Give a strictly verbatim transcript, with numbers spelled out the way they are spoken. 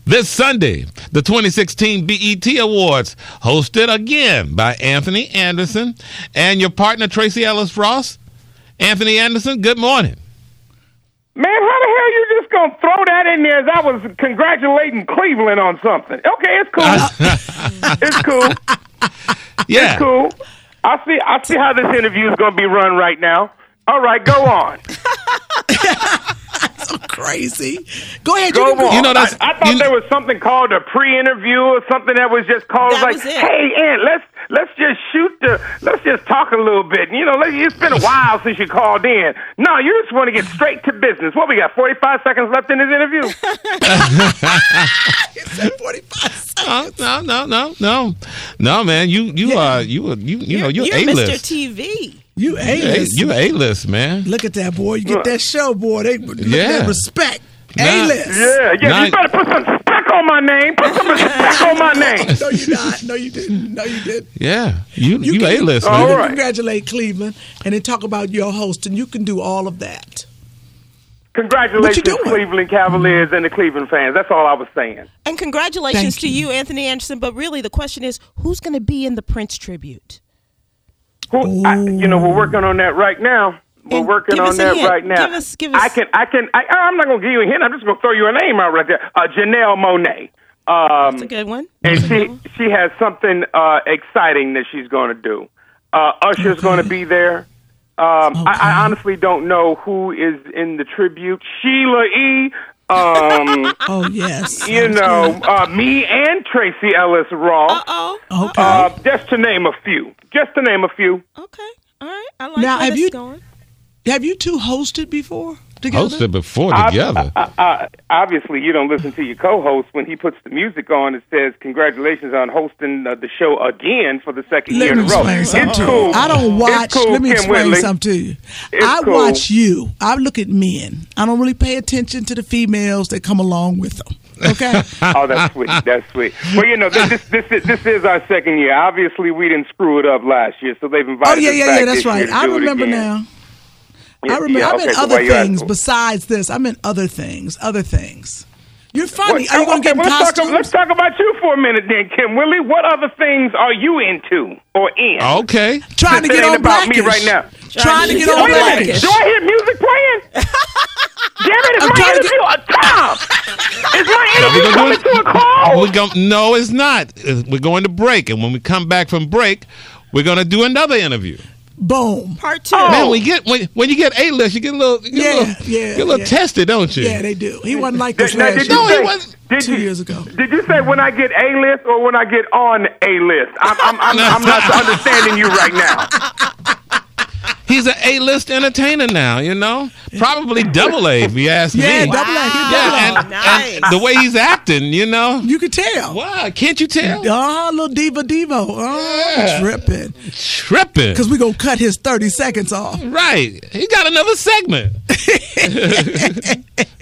This Sunday, the twenty sixteen B E T Awards, hosted again by Anthony Anderson and your partner, Tracy Ellis Ross. Anthony Anderson, good morning. Man, how the hell you just gonna throw that in there as I was congratulating Cleveland on something? Okay, it's cool. It's cool. Yeah. It's cool. I see I see how this interview is gonna be run right now. All right, go on. So crazy. Go ahead. Go you on. You know, that's, I, I thought you, there was something called a pre-interview or something that was just called That like, was it. hey, Aunt, let's let's just shoot the, let's just talk a little bit. You know, let, it's been a while since you called in. No, you just want to get straight to business. What, we got forty-five seconds left in this interview? forty-five seconds. no, no, no, no, no, man. You, you Yeah. are, you, are, you, you know, you're, You're A-list. Mister T V. You A-list. You A-list, man. Look at that, boy. You get that show, boy. They look at Yeah. that respect. Nah. A-list. Yeah, yeah. Nice. You better put some respect on my name. Put some respect on my name. No, you not. No, you didn't. No, you didn't. Yeah, you, you, can- A-list, you man. All can right. Congratulate Cleveland and then talk about your host, and you can do all of that. Congratulations, What you doing? Cleveland Cavaliers and the Cleveland fans. That's all I was saying. And congratulations Thank to you. you, Anthony Anderson. But really, the question is, who's going to be in the Prince tribute? Who, I, you know, we're working on that right now. We're And working give on us a that hint. right now. Give us- give us- I can, I can, I, I'm not going to give you a hint. I'm just going to throw you a name out right there. Uh, Janelle Monáe. Um, That's a good one. and she she has something uh, exciting that she's going to do. Uh, Usher's Okay. going to be there. Um, Okay. I, I honestly don't know who is in the tribute. Sheila E. Um, Oh, yes. you Sounds know, good. uh, me and Tracy Ellis Ross. Uh-oh. Okay. Uh, just to name a few. Just to name a few. Okay. All right. I like Now, where have this you- is going. Have you two hosted before together? Hosted before Ob- together. uh, uh, obviously, you don't listen to your co-host when he puts the music on. It says, "Congratulations on hosting uh, the show again for the second Let year me in a row." explain It's something to you. cool. I don't watch. It's cool, let me Kim explain Whitley. something to you. It's I cool. watch you. I look at men. I don't really pay attention to the females that come along with them. Okay. Oh, that's sweet. That's sweet. Well, you know, this this this is, this is our second year. Obviously, we didn't screw it up last year, so they've invited Oh yeah, us yeah, back yeah. That's this year right. to I do it remember again. now. Yeah, I remember. yeah, I'm okay, in so why other you things asking? besides this. I'm in other things. Other things. You're funny. What- Are you going to okay, get in well, let's, talk, costumes? let's talk about you for a minute, then, Kim Willie. What other things are you into or in? Okay. Trying to This get ain't on about me Blackish. right now. Trying to get on Wait a minute. Blackish. Do I hear music playing? Damn it! Is I'm my trying to interview a Tom? Is my interview We're coming gonna to a call? We go, no, it's not. Uh, We're going to break, and when we come back from break, we're going to do another interview. Boom. Part two. Oh. Man, when you get when, when you get A-list, you get a little, you get Yeah, a little, yeah, you get a little yeah. tested, don't you? Yeah, they do. He wasn't like this Did, now, last did year. you No, he say, wasn't. did Two you, years ago. Did you say when I get A list or when I get on A list? I'm, I'm, I'm, I'm not understanding you right now. He's an A-list entertainer now, you know? Probably double A, if you ask Yeah, me. double A. He Yeah, double A. and, Nice. and the way he's acting, you know? You could tell. Wow, can't you tell? Uh-huh, little diva divo. Oh, Yeah. tripping. Tripping. Because we going to cut his thirty seconds off. Right. He got another segment.